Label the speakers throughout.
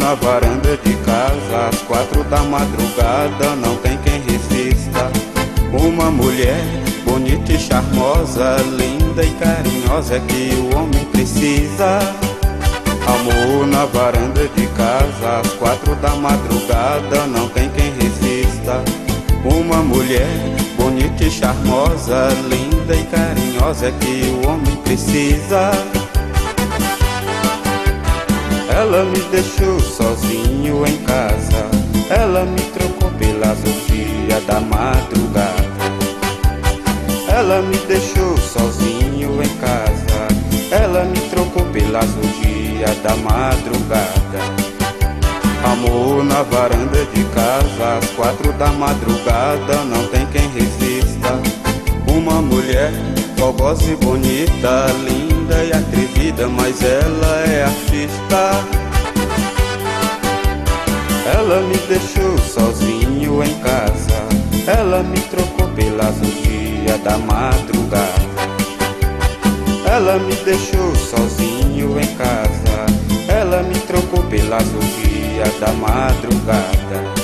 Speaker 1: na varanda de casa, às 4 da madrugada, não tem quem resista. Uma mulher bonita e charmosa, linda e carinhosa, é que o homem precisa. Amor na varanda de casa, às 4 da madrugada, não tem quem resista. Uma mulher bonita e charmosa, linda e carinhosa, é que o homem precisa. Ela me deixou sozinho em casa, ela me trocou pelas orgias da madrugada. Ela me deixou sozinho em casa, ela me trocou pelas orgias da madrugada. Amor na varanda de casa, às 4 da madrugada, não tem quem resista. Uma mulher fogosa e bonita, linda e atrevida, mas ela é artista. Ela me deixou sozinho em casa, ela me trocou pelas orgias da madrugada. Ela me deixou sozinho em casa, ela me trocou pelas orgias da madrugada.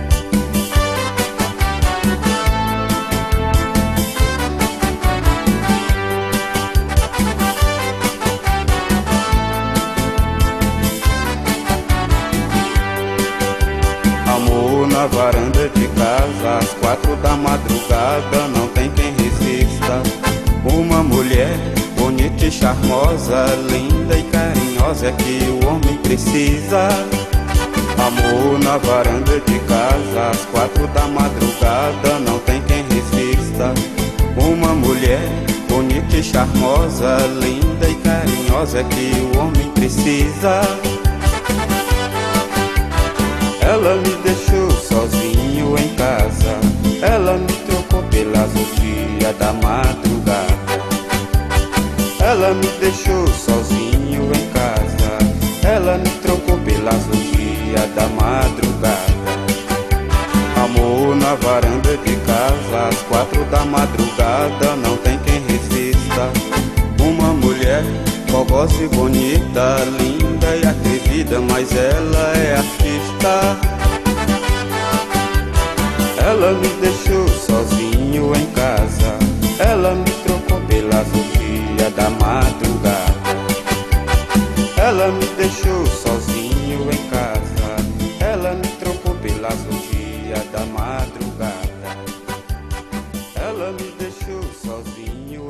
Speaker 1: Amor na varanda de casa, às 4 da madrugada, não tem quem resista. Uma mulher bonita e charmosa, linda e carinhosa, é que o homem precisa. Amor na varanda de casa, às 4 da madrugada, não tem quem resista. Uma mulher bonita e charmosa, linda e carinhosa, é que o homem precisa. Ela me deixou sozinho em casa, ela me trocou pelas orgias da madrugada. Ela me deixou sozinho em casa, ela me trocou pelas orgias da madrugada. Amor na varanda de casa, às 4 da madrugada, não tem quem resista. Uma mulher fogosa e bonita, linda e atrevida, mas ela é artista. Ela me deixou sozinho em casa, ela me trocou pelas orgias da madrugada. Ela me deixou sozinho em casa, ela me trocou pelas orgias da madrugada. Ela me deixou sozinho